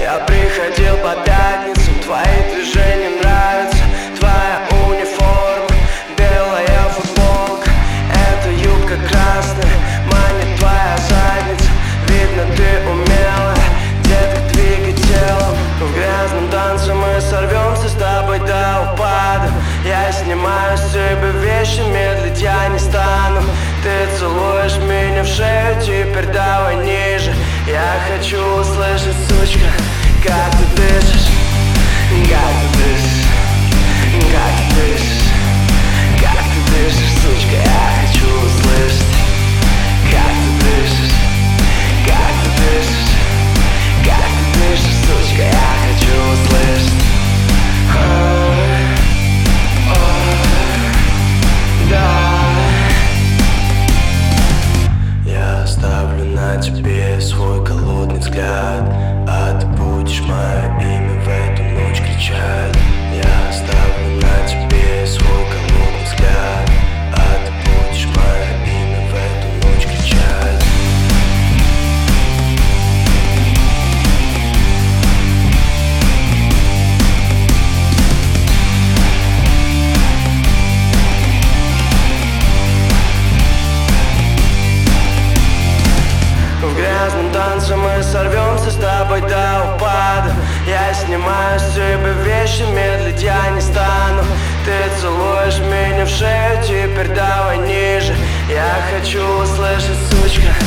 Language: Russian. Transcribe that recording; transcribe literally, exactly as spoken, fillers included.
Я приходил по пятницам, твои движения нравятся. Твоя униформа, белая футболка, эта юбка красная, манит твоя задница. Видно, ты умела, детка, двигай телом. В грязном танце мы сорвемся с тобой до упада. Я снимаю с себя вещи, медлить я не стану. Ты целуешь меня в шею, теперь давай ниже. Я хочу услышать, сучка, как ты дышишь, как ты дышишь, как ты дышишь, как ты дышишь, сучка. Я хочу услышать, как ты дышишь, как ты дышишь, как ты дышишь, сучка. Я хочу услышать. Оставлю на тебе свой голодный взгляд, а ты будешь мое имя в эту ночь кричать. Я оставлю на тебе свой голодный взгляд, а ты будешь мое имя в эту ночь кричать. В грязном танце мы сорвемся с тобой до упада. Я снимаю с себя вещи, медлить я не стану. Ты целуешь меня в шею, теперь давай ниже. Я хочу услышать, сучка,